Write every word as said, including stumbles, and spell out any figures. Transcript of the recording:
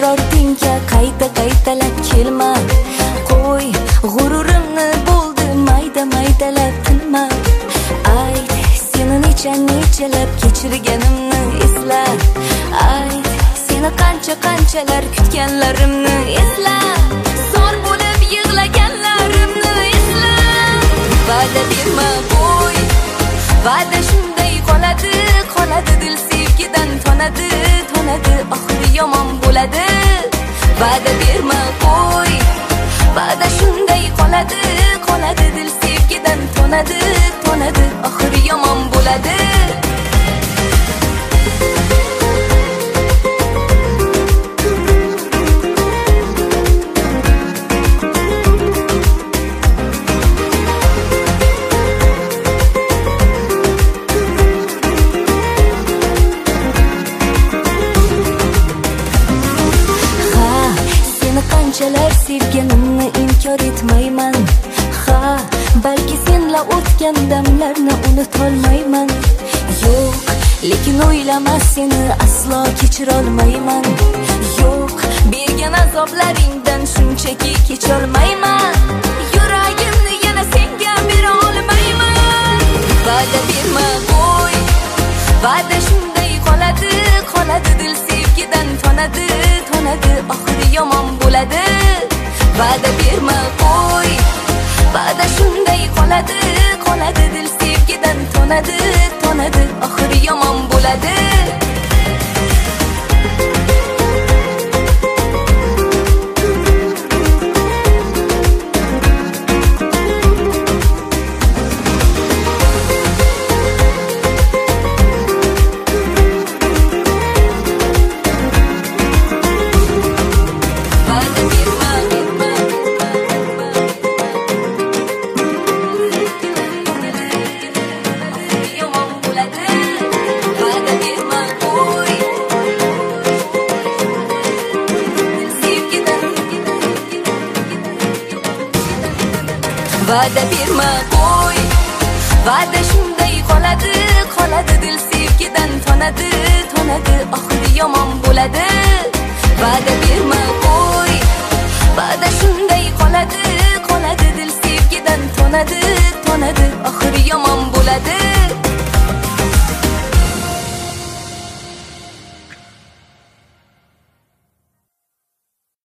ortingga qayta qaytalab kelma. Qo'y g'ururimni bo'ldi mayda maydalab tinma. Ayt seni necha nechalab kechirganimni esla. Ayt seni qancha qanchalar kutganlarimni esla. Zor bo'lib yig'laganlarimni esla. Va'da berma qo'y, va'da shunday qoladi, qoladi dil sevgidan tonadi, tonadi oxiri yomon bo'ladi. Va'da berma qo'y, va'da shunday qoladi, qoladi dil sevgidan tonadi, tonadi oxiri yomon bo'ladi. Qanchalar sevganimni inkor etmayman. Ha, balki senla o'tgan damlarni unutolmayman. Yo'q, lekin o'ylama seni aslo kechirolmayman. Yo'q, bergan azoblaringdan shunchaki kecholmayman. Yuragimni yana senga bera olmayman. Va'da berma qo'y, va'da shunday qoladi, qoladi dil sevgidan tonadi, tonadi oxiri yomon bo'ladi. Va'da berma qo'y, va'da shunday qoladi, qoladi dil sevgidan tonadi, tonadi oxiri yomon bo'ladi. Va'da berma qo'y, va'da shunday qoladi, qoladi dil sevgidan tonadi, tonadi oxiri yomon bo'ladi. Va'da berma qo'y, va'da shunday qoladi, qoladi dil sevgidan tonadi, tonadi oxiri yomon